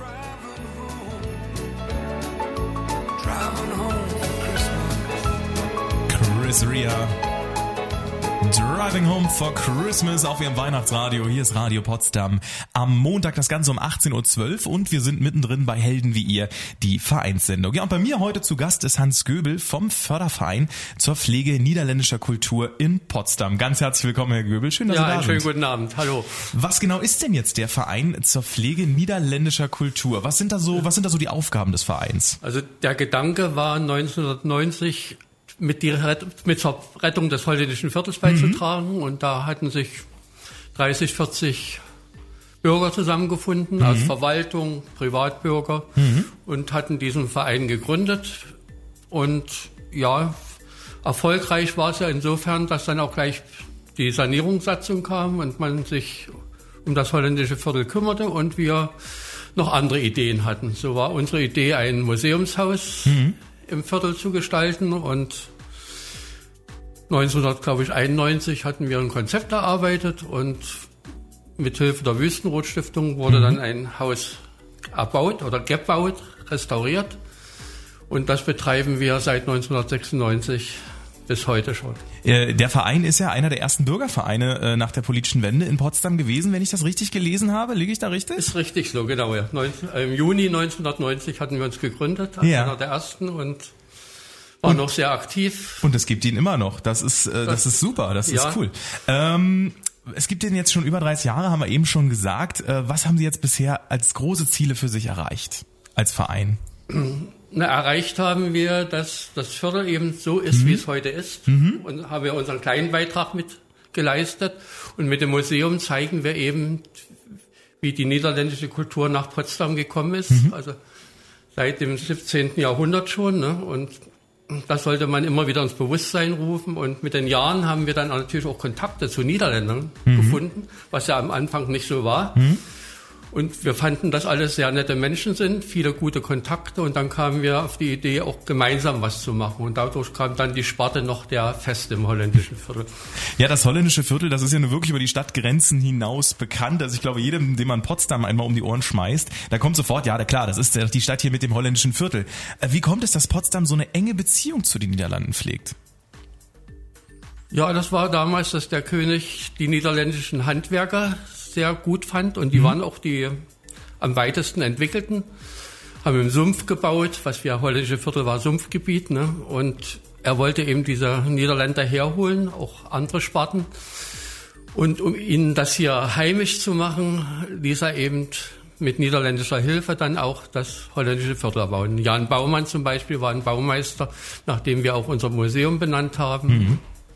Chris Rea. Driving Home for Christmas auf Ihrem Weihnachtsradio. Hier ist Radio Potsdam. Am Montag das Ganze um 18.12 Uhr und wir sind mittendrin bei Helden wie ihr, die Vereinssendung. Ja, und bei mir heute zu Gast ist Hans Göbel vom Förderverein zur Pflege niederländischer Kultur in Potsdam. Ganz herzlich willkommen, Herr Göbel. Schön, dass Sie da sind. Ja, einen schönen guten Abend. Hallo. Was genau ist denn jetzt der Verein zur Pflege niederländischer Kultur? Was sind da so die Aufgaben des Vereins? Also der Gedanke war 1990 zur Rettung des holländischen Viertels beizutragen. Und da hatten sich 30, 40 Bürger zusammengefunden aus Verwaltung, Privatbürger und hatten diesen Verein gegründet. Und ja, erfolgreich war es ja insofern, dass dann auch gleich die Sanierungssatzung kam und man sich um das holländische Viertel kümmerte und wir noch andere Ideen hatten. So war unsere Idee, ein Museumshaus im Viertel zu gestalten und 1991 hatten wir ein Konzept erarbeitet und mithilfe der Wüstenrot-Stiftung wurde dann ein Haus erbaut oder gebaut, restauriert und das betreiben wir seit 1996 bis heute schon. Der Verein ist ja einer der ersten Bürgervereine nach der politischen Wende in Potsdam gewesen, wenn ich das richtig gelesen habe. Liege ich da richtig? Ist richtig so, genau. Ja. Im Juni 1990 hatten wir uns gegründet, einer der ersten und waren noch sehr aktiv. Und es gibt ihn immer noch. Das ist super, das ist cool. Es gibt den jetzt schon über 30 Jahre, haben wir eben schon gesagt. Was haben Sie jetzt bisher als große Ziele für sich erreicht als Verein? Erreicht haben wir, dass das Viertel eben so ist, wie es heute ist. Und haben wir unseren kleinen Beitrag mit geleistet. Und mit dem Museum zeigen wir eben, wie die niederländische Kultur nach Potsdam gekommen ist. Also seit dem 17. Jahrhundert schon. Ne? Und das sollte man immer wieder ins Bewusstsein rufen. Und mit den Jahren haben wir dann natürlich auch Kontakte zu Niederländern gefunden, was ja am Anfang nicht so war. Und wir fanden, dass alles sehr nette Menschen sind, viele gute Kontakte. Und dann kamen wir auf die Idee, auch gemeinsam was zu machen. Und dadurch kam dann die Sparte noch der Feste im holländischen Viertel. Ja, das holländische Viertel, das ist ja nur wirklich über die Stadtgrenzen hinaus bekannt. Also ich glaube, jedem, dem man Potsdam einmal um die Ohren schmeißt, da kommt sofort, ja, klar, das ist die Stadt hier mit dem holländischen Viertel. Wie kommt es, dass Potsdam so eine enge Beziehung zu den Niederlanden pflegt? Ja, das war damals, dass der König die niederländischen Handwerker sehr gut fand und die waren auch die am weitesten entwickelten, haben im Sumpf gebaut, was wir holländische Viertel war Sumpfgebiet, ne? Und er wollte eben diese Niederländer herholen, auch andere Sparten. Und um ihnen das hier heimisch zu machen, ließ er eben mit niederländischer Hilfe dann auch das holländische Viertel bauen. Jan Baumann zum Beispiel war ein Baumeister, nach dem wir auch unser Museum benannt haben.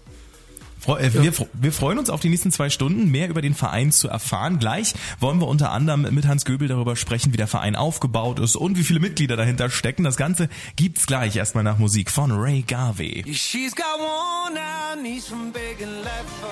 Wir freuen uns auf die nächsten 2 Stunden, mehr über den Verein zu erfahren. Gleich wollen wir unter anderem mit Hans Göbel darüber sprechen, wie der Verein aufgebaut ist und wie viele Mitglieder dahinter stecken. Das Ganze gibt's gleich erstmal nach Musik von Ray Garvey. She's got one now, needs some big and left for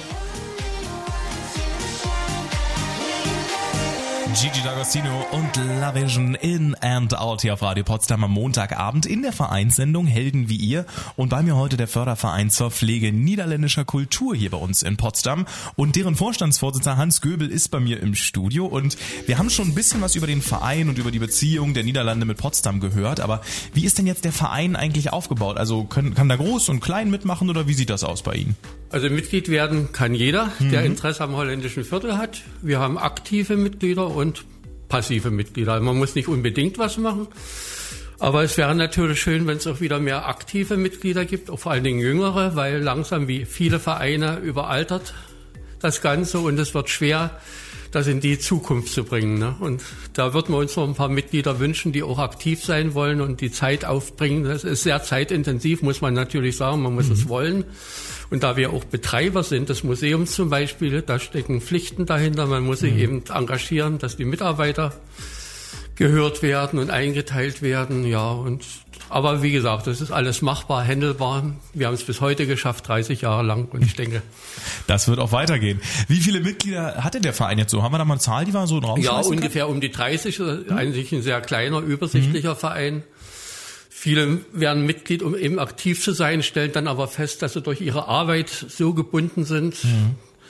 Gigi D'Agostino und La Vision in and out hier auf Radio Potsdam am Montagabend in der Vereinssendung Helden wie ihr. Und bei mir heute der Förderverein zur Pflege niederländischer Kultur hier bei uns in Potsdam. Und deren Vorstandsvorsitzender Hans Göbel ist bei mir im Studio. Und wir haben schon ein bisschen was über den Verein und über die Beziehung der Niederlande mit Potsdam gehört. Aber wie ist denn jetzt der Verein eigentlich aufgebaut? Also kann da groß und klein mitmachen oder wie sieht das aus bei Ihnen? Also Mitglied werden kann jeder, der Interesse am holländischen Viertel hat. Wir haben aktive Mitglieder und passive Mitglieder. Man muss nicht unbedingt was machen, aber es wäre natürlich schön, wenn es auch wieder mehr aktive Mitglieder gibt, auch vor allen Dingen jüngere, weil langsam wie viele Vereine überaltert das Ganze und es wird schwer, das in die Zukunft zu bringen. Ne? Und da würden wir uns noch ein paar Mitglieder wünschen, die auch aktiv sein wollen und die Zeit aufbringen. Das ist sehr zeitintensiv, muss man natürlich sagen, man muss es wollen. Und da wir auch Betreiber sind, des Museums zum Beispiel, da stecken Pflichten dahinter. Man muss sich eben engagieren, dass die Mitarbeiter gehört werden und eingeteilt werden. Ja, aber wie gesagt, das ist alles machbar, handelbar. Wir haben es bis heute geschafft, 30 Jahre lang. Und ich denke, das wird auch weitergehen. Wie viele Mitglieder hatte der Verein jetzt so? Haben wir da mal eine Zahl, die wir so rausschmeißen Ja, ungefähr um die 30. Eigentlich ein sehr kleiner, übersichtlicher Verein. Viele werden Mitglied, um eben aktiv zu sein, stellen dann aber fest, dass sie durch ihre Arbeit so gebunden sind,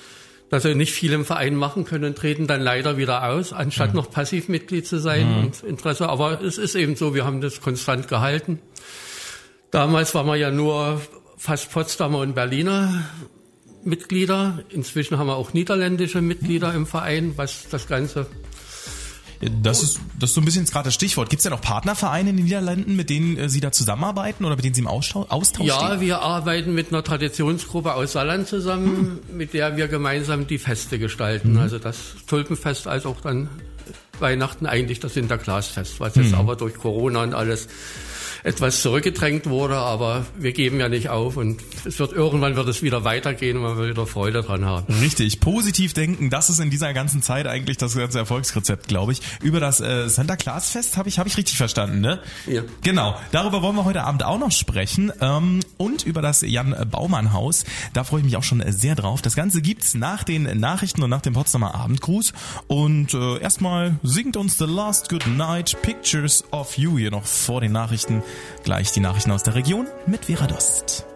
dass sie nicht viel im Verein machen können und treten dann leider wieder aus, anstatt noch Passivmitglied zu sein und Interesse. Aber es ist eben so, wir haben das konstant gehalten. Damals waren wir ja nur fast Potsdamer und Berliner Mitglieder. Inzwischen haben wir auch niederländische Mitglieder im Verein, was das Ganze... Das ist so ein bisschen gerade das Stichwort. Gibt es denn auch Partnervereine in den Niederlanden, mit denen Sie da zusammenarbeiten oder mit denen Sie im Austausch stehen? Ja, wir arbeiten mit einer Traditionsgruppe aus Saarland zusammen, mit der wir gemeinsam die Feste gestalten. Also das Tulpenfest als auch dann Weihnachten, eigentlich das Sinterklaasfest, was jetzt aber durch Corona und alles etwas zurückgedrängt wurde, aber wir geben ja nicht auf und irgendwann wird es wieder weitergehen und man wird wieder Freude dran haben. Richtig, positiv denken, das ist in dieser ganzen Zeit eigentlich das ganze Erfolgsrezept, glaube ich. Über das Sinterklaasfest habe ich richtig verstanden, ne? Ja. Genau, darüber wollen wir heute Abend auch noch sprechen und über das Jan-Baumann-Haus, da freue ich mich auch schon sehr drauf. Das Ganze gibt's nach den Nachrichten und nach dem Potsdamer Abendgruß und erstmal singt uns The Last Good Night, Pictures of You hier noch vor den Nachrichten. Gleich die Nachrichten aus der Region mit Vera Dost.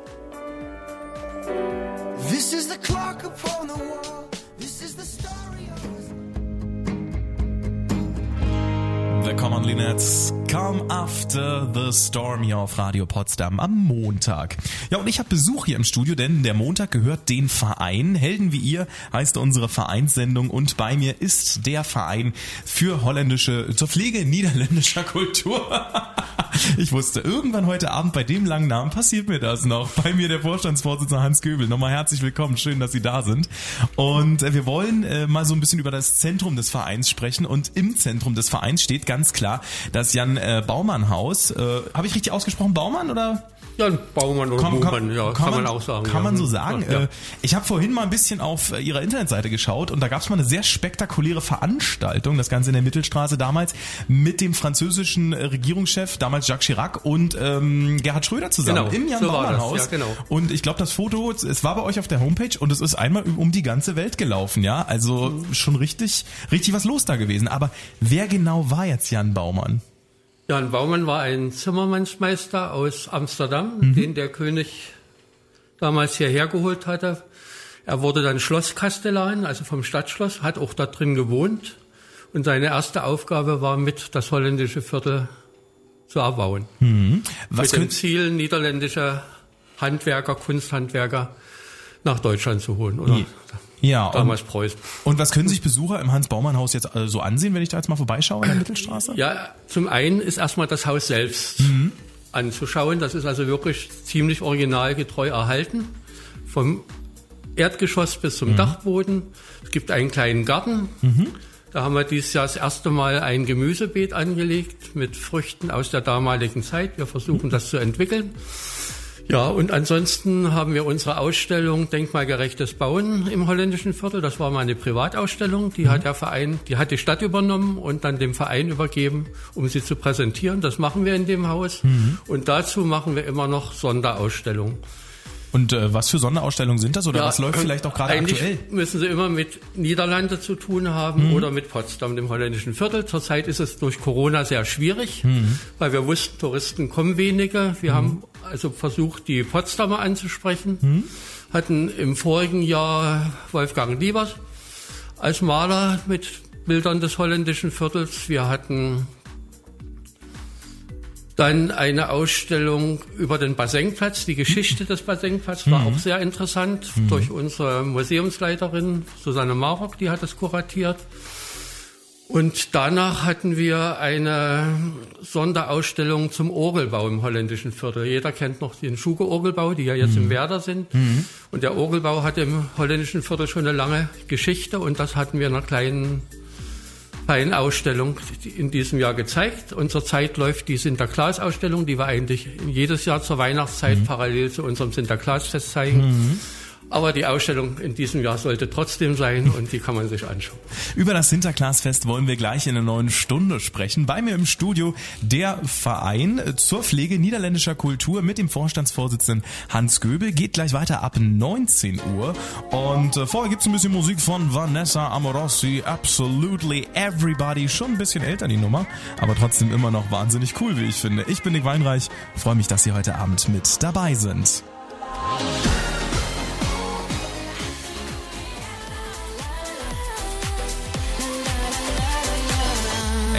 This is the clock upon the wall. This is the story of The Common Linnets, Come After the Storm hier auf Radio Potsdam am Montag. Ja, und ich habe Besuch hier im Studio, denn der Montag gehört den Verein. Helden wie ihr heißt unsere Vereinssendung und bei mir ist der Verein zur Pflege niederländischer Kultur. Ich wusste, irgendwann heute Abend bei dem langen Namen passiert mir das noch. Bei mir der Vorstandsvorsitzende Hans Göbel. Nochmal herzlich willkommen, schön, dass Sie da sind. Und wir wollen mal so ein bisschen über das Zentrum des Vereins sprechen. Und im Zentrum des Vereins steht ganz klar das Jan-Baumann-Haus. Habe ich richtig ausgesprochen, Baumann oder... Ja, Baumann oder Baumann, ja, kann man auch sagen. Kann man so sagen. Ja. Ich habe vorhin mal ein bisschen auf Ihrer Internetseite geschaut und da gab es mal eine sehr spektakuläre Veranstaltung, das Ganze in der Mittelstraße damals, mit dem französischen Regierungschef, damals Jacques Chirac und Gerhard Schröder zusammen im Jan-Baumann-Haus. Ja, genau. Und ich glaube, das Foto, es war bei euch auf der Homepage und es ist einmal um die ganze Welt gelaufen, ja. Also schon richtig was los da gewesen. Aber wer genau war jetzt Jan Baumann? Jan Baumann war ein Zimmermannsmeister aus Amsterdam, den der König damals hierher geholt hatte. Er wurde dann Schlosskastellan, also vom Stadtschloss, hat auch da drin gewohnt. Und seine erste Aufgabe war, mit das holländische Viertel zu erbauen. Mit dem Ziel, niederländische Handwerker, Kunsthandwerker nach Deutschland zu holen. Oder ja, damals Preußen. Und was können sich Besucher im Hans-Baumann-Haus jetzt so ansehen, wenn ich da jetzt mal vorbeischaue in der Mittelstraße? Ja, zum einen ist erstmal das Haus selbst anzuschauen. Das ist also wirklich ziemlich originalgetreu erhalten. Vom Erdgeschoss bis zum Dachboden. Es gibt einen kleinen Garten. Da haben wir dieses Jahr das erste Mal ein Gemüsebeet angelegt mit Früchten aus der damaligen Zeit. Wir versuchen das zu entwickeln. Ja, und ansonsten haben wir unsere Ausstellung Denkmalgerechtes Bauen im holländischen Viertel. Das war mal eine Privatausstellung, die hat der Verein, die hat die Stadt übernommen und dann dem Verein übergeben, um sie zu präsentieren. Das machen wir in dem Haus. Und dazu machen wir immer noch Sonderausstellungen. Und was für Sonderausstellungen sind das oder was läuft vielleicht auch gerade aktuell? Eigentlich müssen sie immer mit Niederlande zu tun haben oder mit Potsdam, dem holländischen Viertel. Zurzeit ist es durch Corona sehr schwierig, weil wir wussten, Touristen kommen wenige. Wir haben also versucht, die Potsdamer anzusprechen. Hatten im vorigen Jahr Wolfgang Liebers als Maler mit Bildern des holländischen Viertels. Wir hatten dann eine Ausstellung über den Bassenplatz. Die Geschichte des Bassenplatzes war auch sehr interessant durch unsere Museumsleiterin Susanne Marock, die hat es kuratiert. Und danach hatten wir eine Sonderausstellung zum Orgelbau im holländischen Viertel. Jeder kennt noch den Schuge-Orgelbau, die ja jetzt im Werder sind. Und der Orgelbau hat im holländischen Viertel schon eine lange Geschichte und das hatten wir in einer kleinen Ausstellung in diesem Jahr gezeigt. Und zurzeit läuft die Sinterklaas-Ausstellung, die wir eigentlich jedes Jahr zur Weihnachtszeit parallel zu unserem Sinterklaasfest zeigen. Aber die Ausstellung in diesem Jahr sollte trotzdem sein und die kann man sich anschauen. Über das Sinterklaasfest wollen wir gleich in einer neuen Stunde sprechen. Bei mir im Studio der Verein zur Pflege niederländischer Kultur mit dem Vorstandsvorsitzenden Hans Göbel. Geht gleich weiter ab 19 Uhr. Und vorher gibt's ein bisschen Musik von Vanessa Amorosi. Absolutely Everybody. Schon ein bisschen älter die Nummer, aber trotzdem immer noch wahnsinnig cool, wie ich finde. Ich bin Nick Weinreich. Freue mich, dass Sie heute Abend mit dabei sind.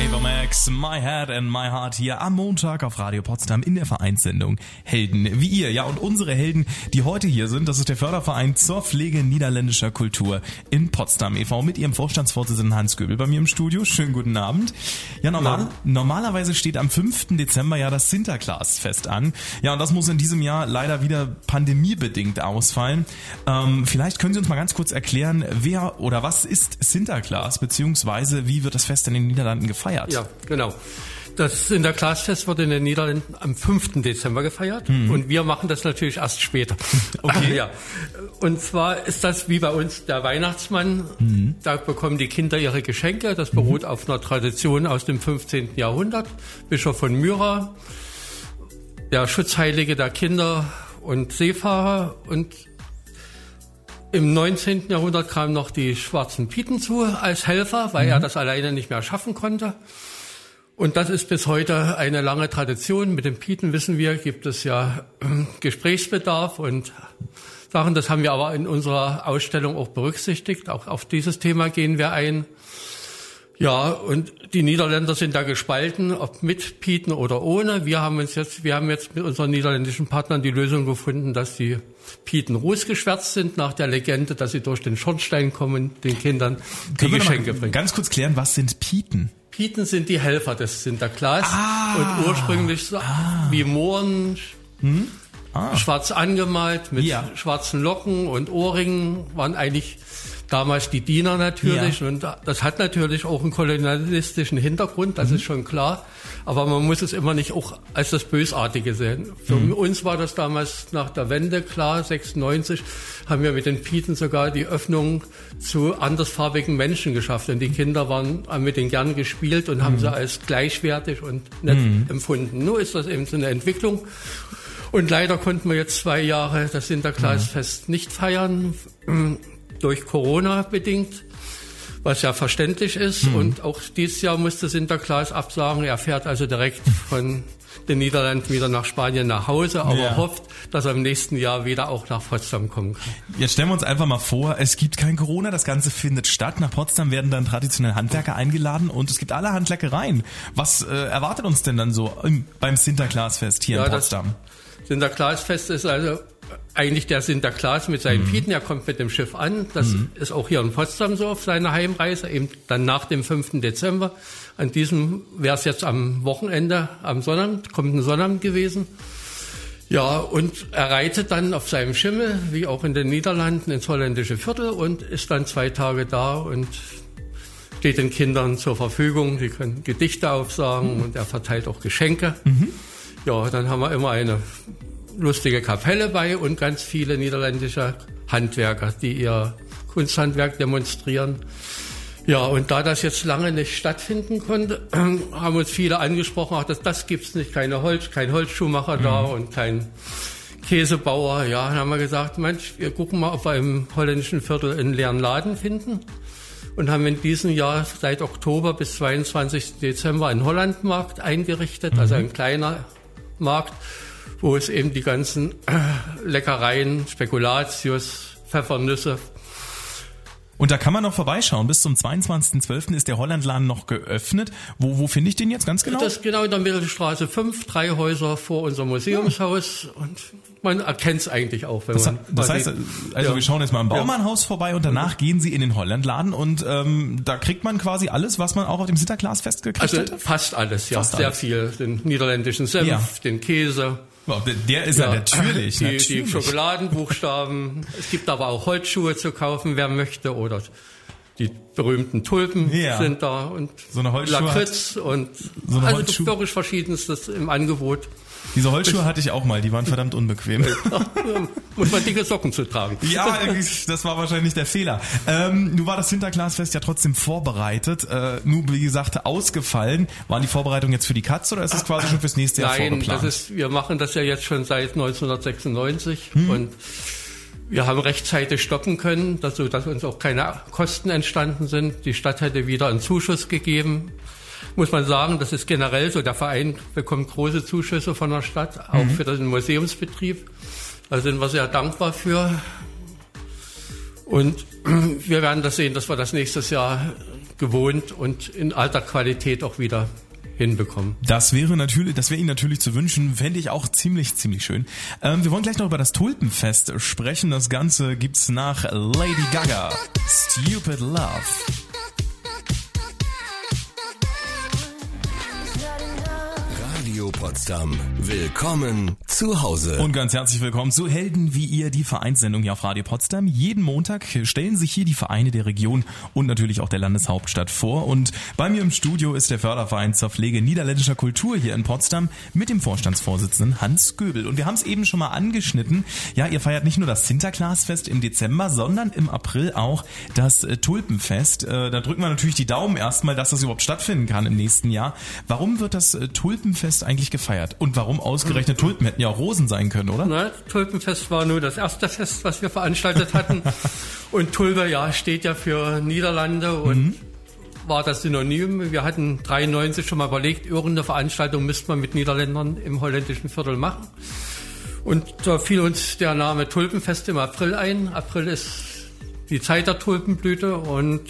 Ava Max, My Head and My Heart hier am Montag auf Radio Potsdam in der Vereinssendung Helden wie ihr. Ja, und unsere Helden, die heute hier sind, das ist der Förderverein zur Pflege niederländischer Kultur in Potsdam e.V. mit ihrem Vorstandsvorsitzenden Hans Göbel bei mir im Studio. Schönen guten Abend. Ja, normalerweise steht am 5. Dezember ja das Sinterklaasfest an. Ja, und das muss in diesem Jahr leider wieder pandemiebedingt ausfallen. Vielleicht können Sie uns mal ganz kurz erklären, wer oder was ist Sinterklaas, beziehungsweise wie wird das Fest in den Niederlanden gefeiert? Ja, genau. Das Sinterklaasfest wird in den Niederlanden am 5. Dezember gefeiert und wir machen das natürlich erst später. Okay. Ja. Und zwar ist das wie bei uns der Weihnachtsmann. Da bekommen die Kinder ihre Geschenke. Das beruht auf einer Tradition aus dem 15. Jahrhundert. Bischof von Myra, der Schutzheilige der Kinder und Seefahrer. Und im 19. Jahrhundert kamen noch die schwarzen Pieten zu als Helfer, weil er das alleine nicht mehr schaffen konnte. Und das ist bis heute eine lange Tradition. Mit den Pieten, wissen wir, gibt es ja Gesprächsbedarf und Sachen. Das haben wir aber in unserer Ausstellung auch berücksichtigt. Auch auf dieses Thema gehen wir ein. Ja, und die Niederländer sind da gespalten, ob mit Pieten oder ohne. Wir haben jetzt mit unseren niederländischen Partnern die Lösung gefunden, dass die Pieten rußgeschwärzt sind nach der Legende, dass sie durch den Schornstein kommen, den Kindern die Geschenke bringen. Ganz kurz klären, was sind Pieten? Pieten sind die Helfer des Sinterklaas und ursprünglich wie Mohren, schwarz angemalt mit schwarzen Locken und Ohrringen, waren eigentlich damals die Diener natürlich. Ja. Und das hat natürlich auch einen kolonialistischen Hintergrund, das ist schon klar. Aber man muss es immer nicht auch als das Bösartige sehen. Für uns war das damals nach der Wende klar, 96, haben wir mit den Pieten sogar die Öffnung zu andersfarbigen Menschen geschafft. Denn die Kinder haben mit denen gern gespielt und haben sie als gleichwertig und nett empfunden. Nur ist das eben so eine Entwicklung. Und leider konnten wir jetzt 2 Jahre das Sinterklaasfest nicht feiern, durch Corona bedingt, was ja verständlich ist. Und auch dieses Jahr musste Sinterklaas absagen. Er fährt also direkt von den Niederlanden wieder nach Spanien nach Hause, aber hofft, dass er im nächsten Jahr wieder auch nach Potsdam kommen kann. Jetzt stellen wir uns einfach mal vor, es gibt kein Corona, das Ganze findet statt. Nach Potsdam werden dann traditionell Handwerker eingeladen und es gibt allerhand Leckereien. Was erwartet uns denn dann so beim Sinterklaasfest hier in Potsdam? Das Sinterklaasfest ist also eigentlich der Sinterklaas mit seinen Pieten. Er kommt mit dem Schiff an. Das ist auch hier in Potsdam so auf seiner Heimreise, eben dann nach dem 5. Dezember. An diesem wäre es jetzt am Wochenende, am Sonnabend, kommt ein Sonnabend gewesen. Ja, und er reitet dann auf seinem Schimmel, wie auch in den Niederlanden, ins holländische Viertel und ist dann 2 Tage da und steht den Kindern zur Verfügung. Sie können Gedichte aufsagen und er verteilt auch Geschenke. Ja, dann haben wir immer eine lustige Kapelle bei und ganz viele niederländische Handwerker, die ihr Kunsthandwerk demonstrieren. Ja, und da das jetzt lange nicht stattfinden konnte, haben uns viele angesprochen, auch das gibt's nicht, kein Holzschuhmacher da und kein Käsebauer. Ja, dann haben wir gesagt, Mensch, wir gucken mal, ob wir im holländischen Viertel einen leeren Laden finden. Und haben in diesem Jahr seit Oktober bis 22. Dezember einen Hollandmarkt eingerichtet, also ein kleiner Markt, wo es eben die ganzen Leckereien, Spekulatius, Pfeffernüsse. Und da kann man noch vorbeischauen. Bis zum 22.12. ist der Hollandladen noch geöffnet. Wo finde ich den jetzt ganz genau? Das ist genau in der Mittelstraße 5, 3 Häuser vor unserem Museumshaus. Und man erkennt es eigentlich auch, wenn das heißt, wir schauen jetzt mal im Baumannhaus vorbei und danach gehen Sie in den Hollandladen und da kriegt man quasi alles, was man auch auf dem Sinterklaasfest gekriegt hat? Also fast alles, ja. Fast sehr alles. Viel. Den niederländischen Senf, den Käse. Der ist ja natürlich. Die Schokoladenbuchstaben. Es gibt aber auch Holzschuhe zu kaufen, wer möchte. Oder die berühmten Tulpen sind da. Und so eine Holzschuhe Lakritz und also wirklich Verschiedenstes im Angebot. Diese Holzschuhe hatte ich auch mal, die waren verdammt unbequem. Muss man dicke Socken zu tragen. Ja, das war wahrscheinlich der Fehler. Nun war das Sinterklaasfest ja trotzdem vorbereitet, nur wie gesagt ausgefallen. Waren die Vorbereitungen jetzt für die Katz oder ist das quasi schon fürs nächste Jahr vorgeplant? Nein, wir machen das ja jetzt schon seit 1996 und wir haben rechtzeitig stoppen können, dass uns auch keine Kosten entstanden sind. Die Stadt hätte wieder einen Zuschuss gegeben. Muss man sagen, das ist generell so. Der Verein bekommt große Zuschüsse von der Stadt, auch für den Museumsbetrieb. Da sind wir sehr dankbar für. Und wir werden das sehen, dass wir das nächstes Jahr gewohnt und in alter Qualität auch wieder hinbekommen. Das wäre Ihnen natürlich zu wünschen, fände ich auch ziemlich schön. Wir wollen gleich noch über das Tulpenfest sprechen. Das Ganze gibt's nach Lady Gaga. Stupid Love. Radio Potsdam. Willkommen zu Hause. Und ganz herzlich willkommen zu Helden wie ihr, die Vereinssendung hier auf Radio Potsdam. Jeden Montag stellen sich hier die Vereine der Region und natürlich auch der Landeshauptstadt vor. Und bei mir im Studio ist der Förderverein zur Pflege niederländischer Kultur hier in Potsdam mit dem Vorstandsvorsitzenden Hans Göbel. Und wir haben es eben schon mal angeschnitten. Ja, ihr feiert nicht nur das Sinterklaasfest im Dezember, sondern im April auch das Tulpenfest. Da drücken wir natürlich die Daumen erstmal, dass das überhaupt stattfinden kann im nächsten Jahr. Warum wird das Tulpenfest eigentlich gefeiert? Und warum ausgerechnet Tulpen? Hätten ja auch Rosen sein können, oder? Na, Tulpenfest war nur das erste Fest, was wir veranstaltet hatten. Und Tulpe, ja, steht ja für Niederlande und war das Synonym. Wir hatten 1993 schon mal überlegt, irgendeine Veranstaltung müsste man mit Niederländern im holländischen Viertel machen. Und da fiel uns der Name Tulpenfest im April ein. April ist die Zeit der Tulpenblüte und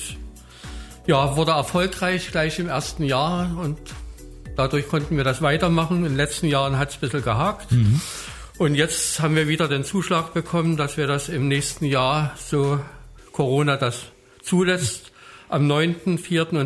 ja, wurde erfolgreich gleich im ersten Jahr und dadurch konnten wir das weitermachen. In den letzten Jahren hat es ein bisschen gehakt. Und jetzt haben wir wieder den Zuschlag bekommen, dass wir das im nächsten Jahr, so Corona das zulässt, am 9.4. und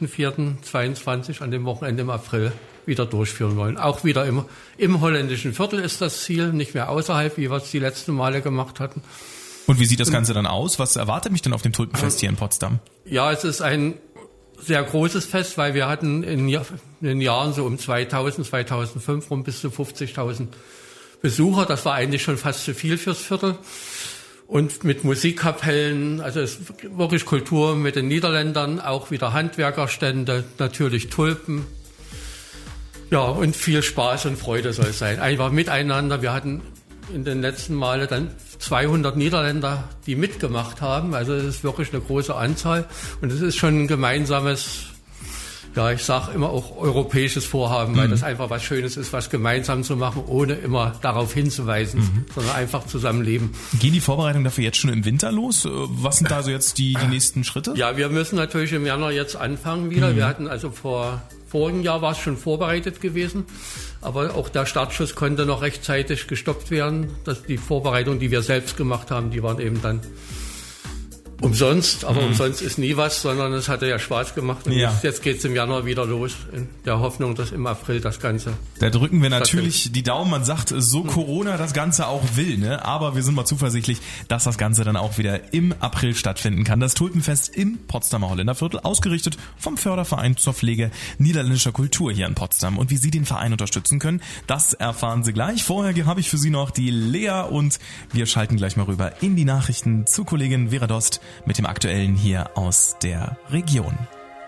10.4.22 an dem Wochenende im April wieder durchführen wollen. Auch wieder im holländischen Viertel ist das Ziel, nicht mehr außerhalb, wie wir es die letzten Male gemacht hatten. Und wie sieht das Ganze dann aus? Was erwartet mich denn auf dem Tulpenfest hier in Potsdam? Ja, es ist ein sehr großes Fest, weil wir hatten in den Jahren so um 2000, 2005 rum bis zu 50.000 Besucher. Das war eigentlich schon fast zu viel fürs Viertel. Und mit Musikkapellen, also es ist wirklich Kultur mit den Niederländern, auch wieder Handwerkerstände, natürlich Tulpen. Ja, und viel Spaß und Freude soll es sein. Einfach miteinander. Wir hatten in den letzten Male dann 200 Niederländer, die mitgemacht haben. Also es ist wirklich eine große Anzahl. Und es ist schon ein gemeinsames, ja, ich sage immer auch europäisches Vorhaben, weil das einfach was Schönes ist, was gemeinsam zu machen, ohne immer darauf hinzuweisen, sondern einfach zusammenleben. Gehen die Vorbereitungen dafür jetzt schon im Winter los? Was sind da so jetzt die nächsten Schritte? Ja, wir müssen natürlich im Januar jetzt anfangen wieder. Wir hatten also vorigen Jahr war es schon vorbereitet gewesen, aber auch der Startschuss konnte noch rechtzeitig gestoppt werden. Die Vorbereitungen, die wir selbst gemacht haben, die waren eben dann umsonst, aber umsonst ist nie was, sondern es hatte ja Spaß gemacht und jetzt geht es im Januar wieder los, in der Hoffnung, dass im April das Ganze... Da drücken wir natürlich die Daumen, man sagt, so Corona das Ganze auch will, ne? Aber wir sind mal zuversichtlich, dass das Ganze dann auch wieder im April stattfinden kann. Das Tulpenfest im Potsdamer Holländerviertel, ausgerichtet vom Förderverein zur Pflege niederländischer Kultur hier in Potsdam. Und wie Sie den Verein unterstützen können, das erfahren Sie gleich. Vorher habe ich für Sie noch die Lea und wir schalten gleich mal rüber in die Nachrichten zu Kollegin Vera Dost mit dem Aktuellen hier aus der Region.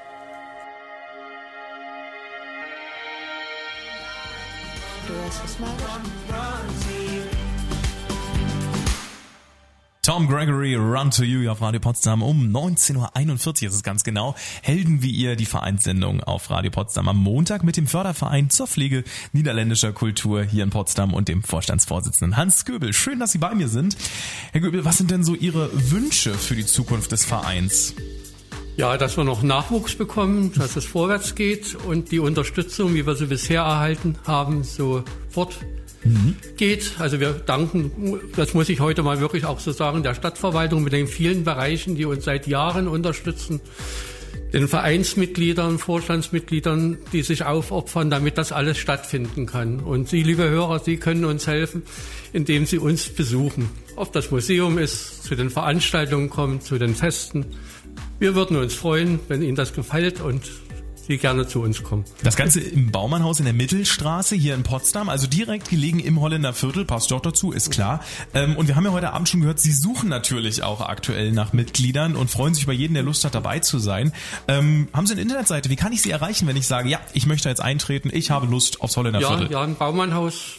Tom Gregory, Run to You auf Radio Potsdam um 19.41 Uhr ist es ganz genau. Helden wie ihr, die Vereinssendung auf Radio Potsdam am Montag mit dem Förderverein zur Pflege niederländischer Kultur hier in Potsdam und dem Vorstandsvorsitzenden Hans Göbel. Schön, dass Sie bei mir sind. Herr Göbel, was sind denn so Ihre Wünsche für die Zukunft des Vereins? Ja, dass wir noch Nachwuchs bekommen, dass es vorwärts geht und die Unterstützung, wie wir sie bisher erhalten haben, sofort geht. Also wir danken, das muss ich heute mal wirklich auch so sagen, der Stadtverwaltung mit den vielen Bereichen, die uns seit Jahren unterstützen, den Vereinsmitgliedern, Vorstandsmitgliedern, die sich aufopfern, damit das alles stattfinden kann. Und Sie, liebe Hörer, Sie können uns helfen, indem Sie uns besuchen. Ob das Museum ist, zu den Veranstaltungen kommen, zu den Festen. Wir würden uns freuen, wenn Ihnen das gefällt und Sie gerne zu uns kommen. Das Ganze im Baumannhaus in der Mittelstraße hier in Potsdam, also direkt gelegen im Holländerviertel, passt doch dazu, ist klar. Und wir haben ja heute Abend schon gehört, Sie suchen natürlich auch aktuell nach Mitgliedern und freuen sich über jeden, der Lust hat, dabei zu sein. Haben Sie eine Internetseite? Wie kann ich Sie erreichen, wenn ich sage, ja, ich möchte jetzt eintreten, ich habe Lust aufs Holländerviertel? Ja, ein Baumannhaus.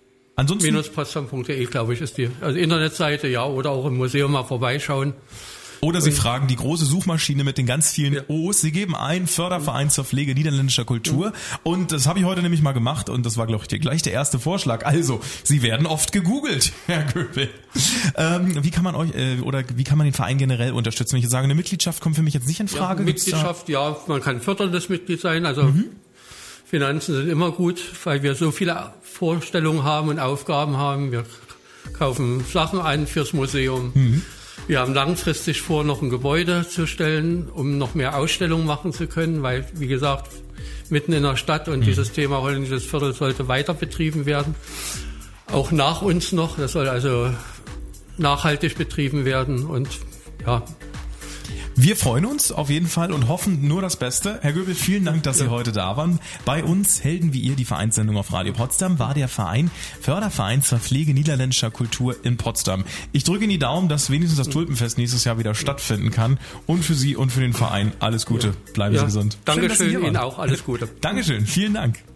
Ansonsten Potsdam.de, glaube ich, ist die Internetseite, ja, oder auch im Museum mal vorbeischauen. Oder Sie fragen die große Suchmaschine mit den ganz vielen O's. Sie geben ein Förderverein zur Pflege niederländischer Kultur. Und das habe ich heute nämlich mal gemacht und das war, glaube ich, gleich der erste Vorschlag. Also, Sie werden oft gegoogelt, Herr Göbel. Wie kann man wie kann man den Verein generell unterstützen? Wenn ich jetzt sage, eine Mitgliedschaft kommt für mich jetzt nicht in Frage. Mitgliedschaft, man kann förderndes Mitglied sein. Also Finanzen sind immer gut, weil wir so viele Vorstellungen haben und Aufgaben haben. Wir kaufen Sachen ein fürs Museum. Wir haben langfristig vor, noch ein Gebäude zu stellen, um noch mehr Ausstellungen machen zu können, weil, wie gesagt, mitten in der Stadt und dieses Thema holländisches Viertel sollte weiter betrieben werden. Auch nach uns noch. Das soll also nachhaltig betrieben werden und ja. Wir freuen uns auf jeden Fall und hoffen nur das Beste. Herr Göbel, vielen Dank, dass Sie heute da waren. Bei uns, Helden wie ihr, die Vereinssendung auf Radio Potsdam, war der Förderverein zur Pflege niederländischer Kultur in Potsdam. Ich drücke Ihnen die Daumen, dass wenigstens das Tulpenfest nächstes Jahr wieder stattfinden kann. Und für Sie und für den Verein alles Gute. Bleiben Sie gesund. Dankeschön, Ihnen auch alles Gute. Dankeschön, vielen Dank.